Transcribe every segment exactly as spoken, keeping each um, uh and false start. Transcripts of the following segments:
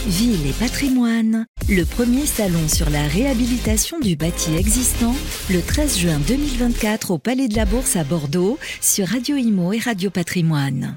Ville et patrimoine, le premier salon sur la réhabilitation du bâti existant, le treize juin deux mille vingt-quatre au Palais de la Bourse à Bordeaux, sur Radio Imo et Radio Patrimoine.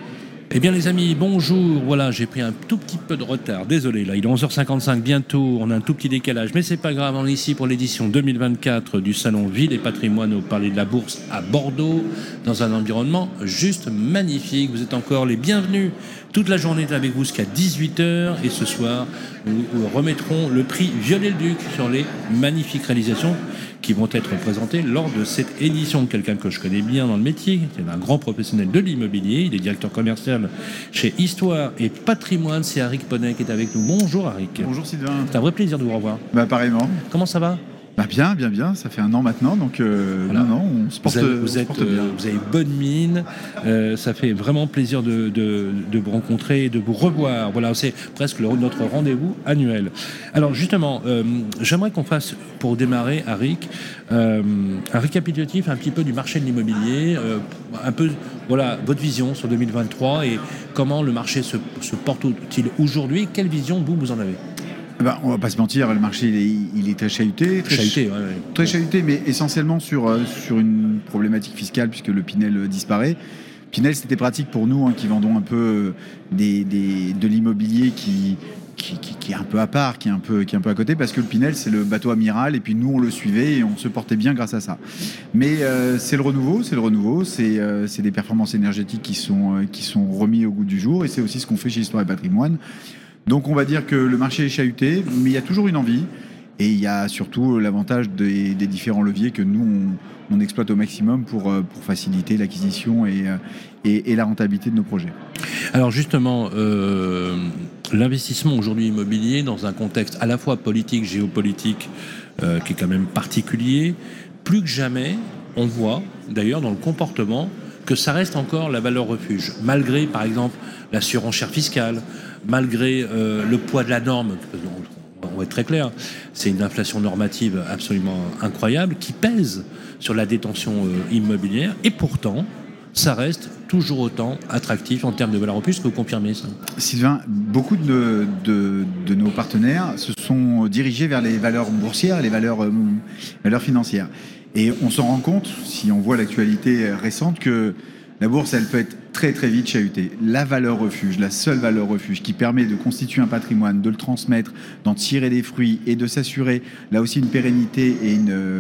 Eh bien les amis, bonjour. Voilà, j'ai pris un tout petit peu de retard. Désolé, là, il est onze heures cinquante-cinq bientôt. On a un tout petit décalage, mais c'est pas grave. On est ici pour l'édition deux mille vingt-quatre du salon Ville et Patrimoine au Palais de la Bourse à Bordeaux, dans un environnement juste magnifique. Vous êtes encore les bienvenus. Toute la journée est avec vous jusqu'à dix-huit heures. Et ce soir, nous remettrons le prix Viollet-le-Duc sur les magnifiques réalisations qui vont être présentées lors de cette édition. Quelqu'un que je connais bien dans le métier, c'est un grand professionnel de l'immobilier. Il est directeur commercial chez Histoire et Patrimoine. C'est Arik Poney qui est avec nous. Bonjour Arik. Bonjour Sylvain. C'est un vrai plaisir de vous revoir. Bah pareillement. Comment ça va ? Bah bien, bien, bien. Ça fait un an maintenant, donc euh, voilà. non, non, on se porte, vous avez, on vous se êtes, porte bien. Euh, vous avez bonne mine. Euh, ça fait vraiment plaisir de, de, de vous rencontrer et de vous revoir. Voilà, c'est presque le, notre rendez-vous annuel. Alors justement, euh, j'aimerais qu'on fasse, pour démarrer, Arik, euh, un récapitulatif un petit peu du marché de l'immobilier, euh, un peu, voilà, votre vision sur deux mille vingt-trois et comment le marché se, se porte-t-il aujourd'hui. Quelle vision vous vous en avez ? Ben, on va pas se mentir, le marché il est, il est très chahuté, très, chahuté, ch- ouais, ouais. très chahuté, mais essentiellement sur euh, sur une problématique fiscale puisque le Pinel euh, disparaît. Pinel, c'était pratique pour nous hein, qui vendons un peu euh, des, des de l'immobilier qui Qui, qui, qui est un peu à part, qui est un peu, qui est un peu à côté, parce que le Pinel, c'est le bateau amiral, et puis nous, on le suivait et on se portait bien grâce à ça. Mais euh, c'est le renouveau, c'est le renouveau, c'est, euh, c'est des performances énergétiques qui sont, euh, qui sont remis au goût du jour, et c'est aussi ce qu'on fait chez Histoire et Patrimoine. Donc on va dire que le marché est chahuté, mais il y a toujours une envie, et il y a surtout l'avantage des, des différents leviers que nous, on, on exploite au maximum pour, pour faciliter l'acquisition et, et, et la rentabilité de nos projets. Alors justement, euh, l'investissement aujourd'hui immobilier dans un contexte à la fois politique, géopolitique, euh, qui est quand même particulier, plus que jamais, on voit d'ailleurs dans le comportement que ça reste encore la valeur refuge, malgré par exemple la surenchère fiscale, malgré euh, le poids de la norme. On va être très clair, c'est une inflation normative absolument incroyable qui pèse sur la détention euh, immobilière, et pourtant ça reste toujours autant attractif en termes de valeur refuge. Est-ce que vous confirmez ça ? Sylvain, beaucoup de, de, de nos partenaires se sont dirigés vers les valeurs boursières, les valeurs, euh, valeurs financières. Et on s'en rend compte, si on voit l'actualité récente, que la bourse, elle peut être très très vite chahutée. La valeur refuge, la seule valeur refuge qui permet de constituer un patrimoine, de le transmettre, d'en tirer des fruits et de s'assurer là aussi une pérennité et une... Euh,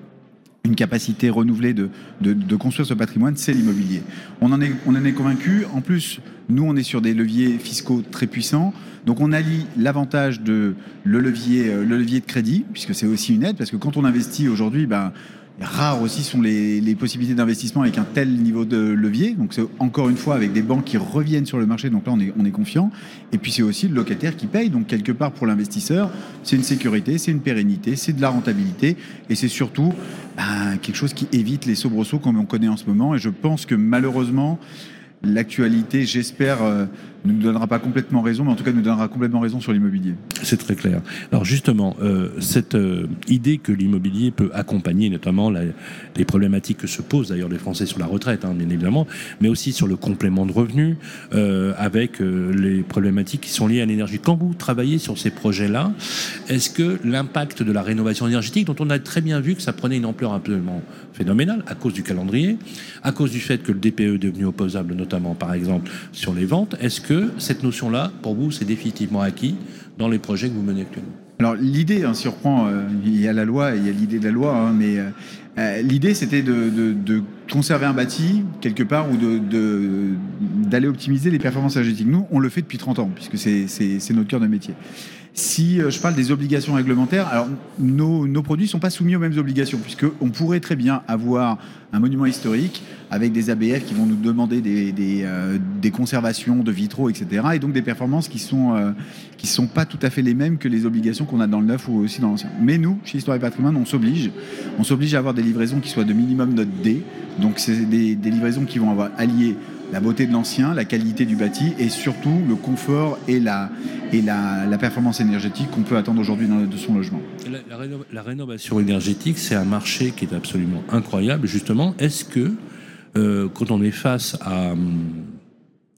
une capacité renouvelée de, de, de construire ce patrimoine, c'est l'immobilier. On en est, on en est convaincu. En plus, nous, on est sur des leviers fiscaux très puissants. Donc, on allie l'avantage de le levier, le levier de crédit, puisque c'est aussi une aide, parce que quand on investit aujourd'hui, ben, rares aussi sont les, les possibilités d'investissement avec un tel niveau de levier. Donc, c'est encore une fois avec des banques qui reviennent sur le marché. Donc là, on est, on est confiant. Et puis, c'est aussi le locataire qui paye. Donc, quelque part, pour l'investisseur, c'est une sécurité, c'est une pérennité, c'est de la rentabilité. Et c'est surtout ben, quelque chose qui évite les soubresauts comme on connaît en ce moment. Et je pense que malheureusement, l'actualité, j'espère, euh, ne nous donnera pas complètement raison, mais en tout cas nous donnera complètement raison sur l'immobilier. C'est très clair. Alors justement, euh, cette euh, idée que l'immobilier peut accompagner notamment la, les problématiques que se posent d'ailleurs les Français sur la retraite, hein, bien évidemment, mais aussi sur le complément de revenus, euh, avec euh, les problématiques qui sont liées à l'énergie. Quand vous travaillez sur ces projets-là, est-ce que l'impact de la rénovation énergétique, dont on a très bien vu que ça prenait une ampleur absolument phénoménale à cause du calendrier, à cause du fait que le D P E est devenu opposable, notamment par exemple sur les ventes, est-ce que cette notion-là, pour vous, c'est définitivement acquis dans les projets que vous menez actuellement ? Alors l'idée, hein, si on reprend, euh, il y a la loi et il y a l'idée de la loi, hein, mais euh, l'idée c'était de, de, de conserver un bâti quelque part ou de, de, d'aller optimiser les performances énergétiques. Nous, on le fait depuis trente ans, puisque c'est, c'est, c'est notre cœur de métier. Si euh, je parle des obligations réglementaires, alors nos, nos produits ne sont pas soumis aux mêmes obligations, puisqu'on pourrait très bien avoir un monument historique avec des A B F qui vont nous demander des, des, euh, des conservations de vitraux, et cetera. Et donc des performances qui sont, euh, qui sont pas tout à fait les mêmes que les obligations qu'on a dans le neuf ou aussi dans l'ancien. Mais nous, chez Histoire et Patrimoine, on s'oblige. On s'oblige à avoir des livraisons qui soient de minimum note D. Donc c'est des, des livraisons qui vont avoir allié la beauté de l'ancien, la qualité du bâti et surtout le confort et la, et la, la performance énergétique qu'on peut attendre aujourd'hui dans, de son logement. La, la, réno- la rénovation énergétique, c'est un marché qui est absolument incroyable. Justement, est-ce que euh, quand on est face à,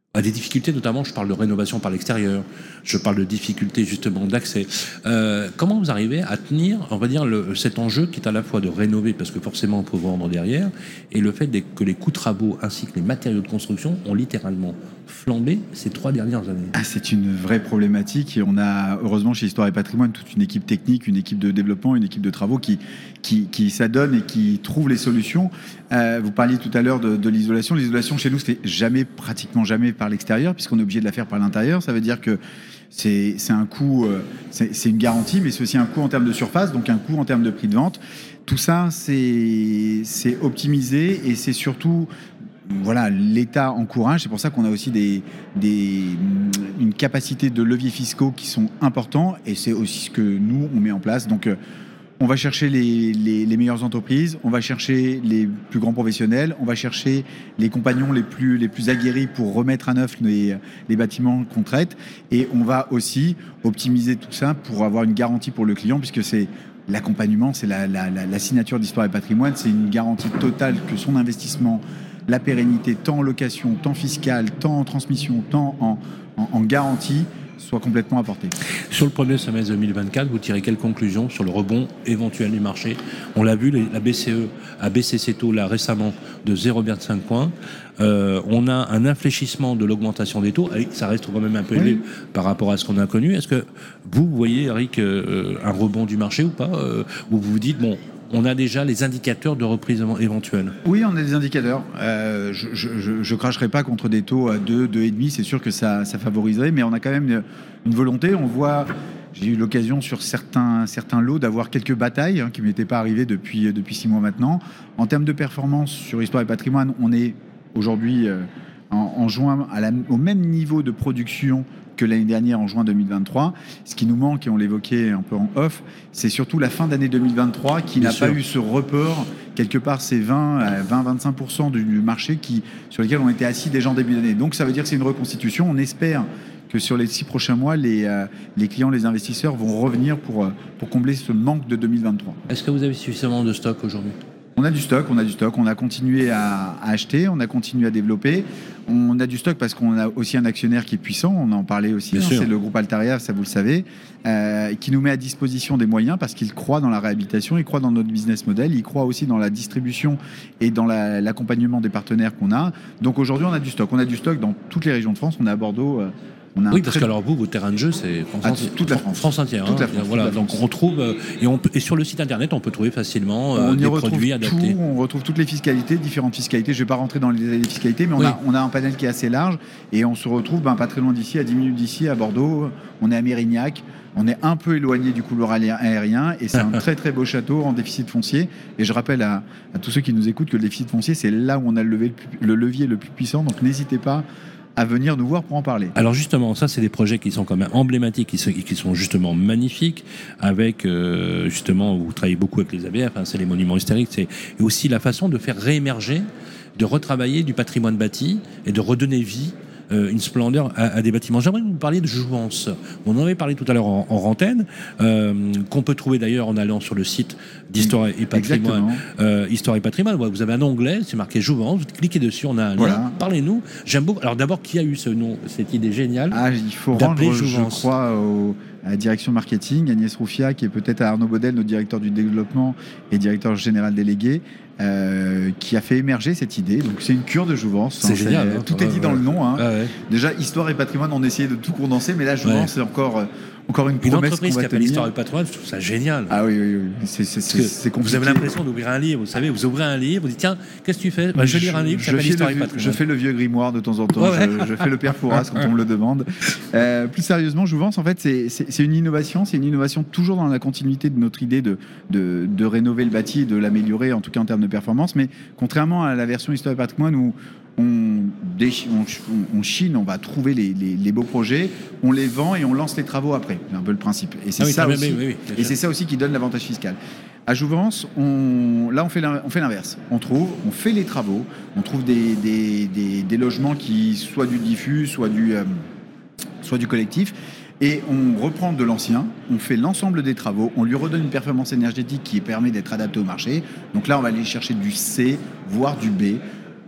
à des difficultés, notamment, je parle de rénovation par l'extérieur, je parle de difficultés justement d'accès. Euh, comment vous arrivez à tenir, on va dire, le, cet enjeu qui est à la fois de rénover, parce que forcément on peut vendre derrière, et le fait des, que les coûts de travaux ainsi que les matériaux de construction ont littéralement flambé ces trois dernières années? Ah, c'est une vraie problématique et on a heureusement chez Histoire et Patrimoine toute une équipe technique, une équipe de développement, une équipe de travaux qui, qui, qui s'adonne et qui trouve les solutions. Euh, vous parliez tout à l'heure de, de l'isolation. L'isolation chez nous se fait jamais, pratiquement jamais par l'extérieur puisqu'on est obligé de la faire par l'intérieur. Ça veut dire que c'est, c'est un coût, c'est, c'est une garantie, mais c'est aussi un coût en termes de surface, donc un coût en termes de prix de vente. Tout ça, c'est, c'est optimisé et c'est surtout... Voilà, l'État encourage, c'est pour ça qu'on a aussi des, des, une capacité de leviers fiscaux qui sont importants et c'est aussi ce que nous, on met en place. Donc, on va chercher les, les, les meilleures entreprises, on va chercher les plus grands professionnels, on va chercher les compagnons les plus, les plus aguerris pour remettre à neuf les, les bâtiments qu'on traite et on va aussi optimiser tout ça pour avoir une garantie pour le client puisque c'est l'accompagnement, c'est la, la, la, la signature d'Histoire et Patrimoine, c'est une garantie totale que son investissement, la pérennité, tant en location, tant fiscale, tant en transmission, tant en, en, en garantie, soit complètement apportée. Sur le premier semestre deux mille vingt-quatre, vous tirez quelle conclusion sur le rebond éventuel du marché? On l'a vu, la B C E a baissé ses taux là récemment de zéro virgule cinq points. Euh, on a un infléchissement de l'augmentation des taux. Ça reste quand même un peu élevé oui. par rapport à ce qu'on a connu. Est-ce que vous voyez, Eric, euh, un rebond du marché ou pas euh, Ou vous vous dites, bon, on a déjà les indicateurs de reprise éventuelle? Oui, on a des indicateurs. Euh, je ne cracherai pas contre des taux à deux, deux virgule cinq. C'est sûr que ça, ça favoriserait, mais on a quand même une, une volonté. On voit, j'ai eu l'occasion sur certains, certains lots d'avoir quelques batailles hein, qui ne m'étaient pas arrivées depuis, depuis six mois maintenant. En termes de performance sur Histoire et Patrimoine, on est aujourd'hui euh, en, en juin à la, au même niveau de production que l'année dernière en juin deux mille vingt-trois. Ce qui nous manque, et on l'évoquait un peu en off, c'est surtout la fin d'année deux mille vingt-trois qui Bien n'a sûr. pas eu ce report. Quelque part, c'est vingt à vingt-vingt-cinq pour cent du marché qui, sur lequel on était assis déjà en début d'année. Donc ça veut dire que c'est une reconstitution. On espère que sur les six prochains mois, les, euh, les clients, les investisseurs vont revenir pour, pour combler ce manque de deux mille vingt-trois. Est-ce que vous avez suffisamment de stock aujourd'hui ? On a du stock, on a du stock, on a continué à, à acheter, on a continué à développer. On a du stock parce qu'on a aussi un actionnaire qui est puissant, on en parlait aussi, hein, c'est le groupe Altaria, ça vous le savez, euh, qui nous met à disposition des moyens parce qu'il croit dans la réhabilitation, il croit dans notre business model, il croit aussi dans la distribution et dans la, l'accompagnement des partenaires qu'on a. Donc aujourd'hui, on a du stock. On a du stock dans toutes les régions de France, on est à Bordeaux. Euh, On a oui, parce très... que alors vous, vos terrains de jeu, c'est France, ah, entière, toute la France, France entière. Toute hein. la France, voilà, toute la donc France. On trouve euh, et, on peut, et sur le site internet, on peut trouver facilement euh, des produits adaptés. Tout, on retrouve toutes les fiscalités, différentes fiscalités. Je ne vais pas rentrer dans les fiscalités, mais on, oui. a, on a un panel qui est assez large et on se retrouve ben, pas très loin d'ici, à dix minutes d'ici, à Bordeaux. On est à Mérignac. On est un peu éloigné du couloir aérien et c'est un très très beau château en déficit foncier. Et je rappelle à, à tous ceux qui nous écoutent que le déficit foncier, c'est là où on a le, levier, le levier le plus puissant. Donc n'hésitez pas à venir nous voir pour en parler. Alors justement, ça c'est des projets qui sont quand même emblématiques, qui sont, qui sont justement magnifiques, avec euh, justement, vous travaillez beaucoup avec les A B F, hein, c'est les monuments historiques, c'est aussi la façon de faire réémerger, de retravailler du patrimoine bâti et de redonner vie, euh, une splendeur à, à des bâtiments. J'aimerais que vous parliez de jouvence. On en avait parlé tout à l'heure en, en antenne, euh, qu'on peut trouver d'ailleurs en allant sur le site d'Histoire et Patrimoine. Euh, Histoire et Patrimoine, vous avez un onglet, c'est marqué jouvence, vous cliquez dessus, on a un voilà. lien. Parlez-nous. J'aime beaucoup. Alors d'abord, qui a eu ce nom, cette idée géniale ah, il faut rendre, jouvence. Je crois, au, à la direction marketing, Agnès Rouffia, qui est peut-être à Arnaud Baudel, notre directeur du développement et directeur général délégué, euh, qui a fait émerger cette idée. Donc c'est une cure de jouvence. C'est hein, génial. C'est, hein, tout ouais, est dit ouais. dans le nom. Hein. Ah ouais. Déjà, Histoire et Patrimoine, on essayait de tout condenser, mais là, jouvence, ouais. c'est encore... Encore une, une entreprise qu'on va qui appelle Histoire et Patrimoine, je trouve ça génial. Ah oui, oui, oui. C'est, c'est, c'est, c'est compliqué. Vous avez l'impression d'ouvrir un livre, vous savez, vous ouvrez un livre, vous dites tiens, qu'est-ce que tu fais bah, Je vais lire un livre qui s'appelle Histoire et Patrimoine. Je fais le vieux grimoire de temps en temps, ouais, ouais. Je, je fais le père Fouras quand on me le demande. Euh, plus sérieusement, Jouvence, en fait, c'est, c'est, c'est une innovation, c'est une innovation toujours dans la continuité de notre idée de, de, de rénover le bâti et de l'améliorer, en tout cas en termes de performance. Mais contrairement à la version Histoire et Patrimoine où On, on, on chine, on va trouver les, les, les beaux projets, on les vend et on lance les travaux après. C'est un peu le principe. Et c'est, ah oui, ça, aussi, oui, oui, et c'est ça aussi qui donne l'avantage fiscal. À Jouvence, on, là, on fait, on fait l'inverse. On trouve, on fait les travaux, on trouve des, des, des, des logements qui soit du diffus, soit du, euh, soit du collectif. Et on reprend de l'ancien, on fait l'ensemble des travaux, on lui redonne une performance énergétique qui permet d'être adaptée au marché. Donc là, on va aller chercher du C, voire du B.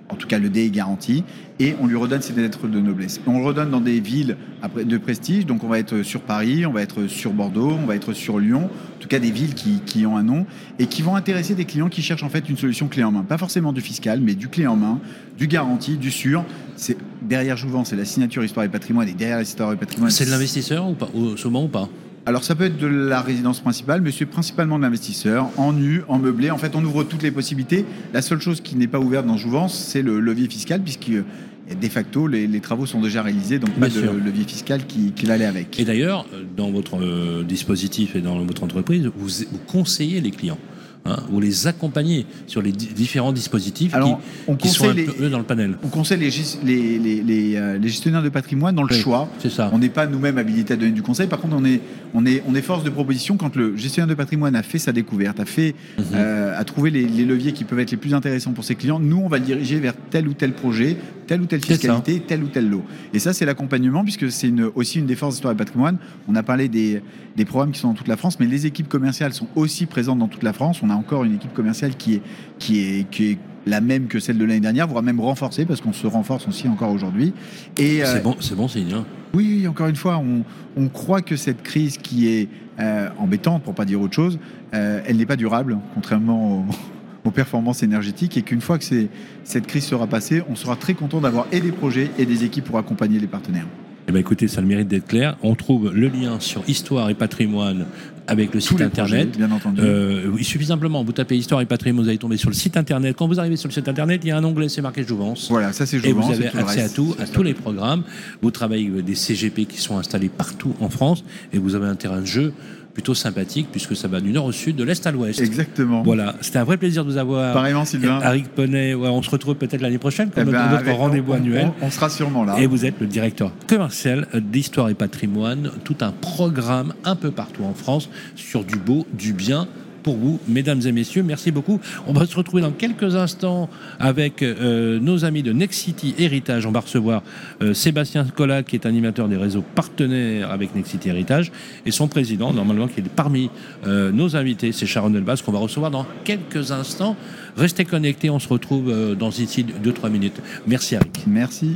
en tout cas le D est garanti, et on lui redonne ses lettres de noblesse. On le redonne dans des villes de prestige, donc on va être sur Paris, on va être sur Bordeaux, on va être sur Lyon, en tout cas des villes qui, qui ont un nom, et qui vont intéresser des clients qui cherchent en fait une solution clé en main. Pas forcément du fiscal, mais du clé en main, du garanti, du sûr. C'est, derrière Jouvence, c'est la signature Histoire et Patrimoine, et derrière l'Histoire et Patrimoine... C'est de l'investisseur ou pas, au, souvent ou pas? Alors ça peut être de la résidence principale, mais c'est principalement de l'investisseur, en nu, en meublé. En fait, on ouvre toutes les possibilités. La seule chose qui n'est pas ouverte dans Jouvence, c'est le levier fiscal, puisque de facto, les, les travaux sont déjà réalisés, donc pas de levier fiscal qui, qui l'allait avec. Et d'ailleurs, dans votre euh, dispositif et dans votre entreprise, vous, vous conseillez les clients. Hein, vous les accompagnez sur les d- différents dispositifs. Alors, qui, on qui sont un les, peu eux dans le panel. On conseille les, les, les, les, euh, les gestionnaires de patrimoine dans le oui, choix. C'est ça. On n'est pas nous-mêmes habilités à donner du conseil. Par contre, on est, on est, on est force de proposition quand le gestionnaire de patrimoine a fait sa découverte, a, fait, mm-hmm. euh, a trouvé les, les leviers qui peuvent être les plus intéressants pour ses clients. Nous, on va le diriger vers tel ou tel projet, telle ou telle fiscalité, tel ou tel lot. Et ça, c'est l'accompagnement, puisque c'est une, aussi une des forces d'Histoire et Patrimoine. On a parlé des, des programmes qui sont dans toute la France, mais les équipes commerciales sont aussi présentes dans toute la France. On a encore une équipe commerciale qui est, qui est, qui est la même que celle de l'année dernière, voire même renforcée, parce qu'on se renforce aussi encore aujourd'hui. Et, c'est, euh, bon, c'est bon signe. Hein. Oui, encore une fois, on, on croit que cette crise qui est euh, embêtante, pour ne pas dire autre chose, euh, elle n'est pas durable, contrairement au... aux performances énergétiques, et qu'une fois que c'est, cette crise sera passée, on sera très content d'avoir et des projets et des équipes pour accompagner les partenaires. Eh bien, écoutez, ça a le mérite d'être clair. On trouve le lien sur Histoire et Patrimoine avec le Tous site internet. Projets, bien entendu. Euh, il suffit simplement, vous tapez Histoire et Patrimoine, vous allez tomber sur le site internet. Quand vous arrivez sur le site internet, il y a un onglet, c'est marqué Jouvence. Voilà, ça c'est Jouvence. Et vous avez tout accès reste, à tout, à tous les programmes. Vous travaillez avec des C G P qui sont installés partout en France, et vous avez un terrain de jeu plutôt sympathique, puisque ça va du nord au sud, de l'est à l'ouest. Exactement. Voilà, c'était un vrai plaisir de vous avoir. Pareillement, Sylvain. Arik Poney, ouais, on se retrouve peut-être l'année prochaine pour eh notre, ben, notre rendez-vous on, annuel. On, on sera sûrement là. Et vous êtes le directeur commercial d'Histoire et Patrimoine, tout un programme un peu partout en France sur du beau, du bien. Pour vous, mesdames et messieurs, merci beaucoup. On va se retrouver dans quelques instants avec euh, nos amis de Nexity Héritage. On va recevoir euh, Sébastien Collat, qui est animateur des réseaux partenaires avec Nexity Héritage, et son président, normalement, qui est parmi euh, nos invités, c'est Sharon Elbaz, qu'on va recevoir dans quelques instants. Restez connectés, on se retrouve euh, dans ici deux trois minutes. Merci, Arik. Merci.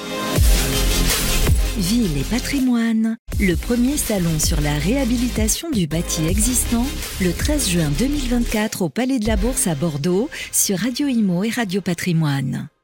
Ville et patrimoine, le premier salon sur la réhabilitation du bâti existant, le treize juin deux mille vingt-quatre au Palais de la Bourse à Bordeaux, sur Radio Imo et Radio Patrimoine.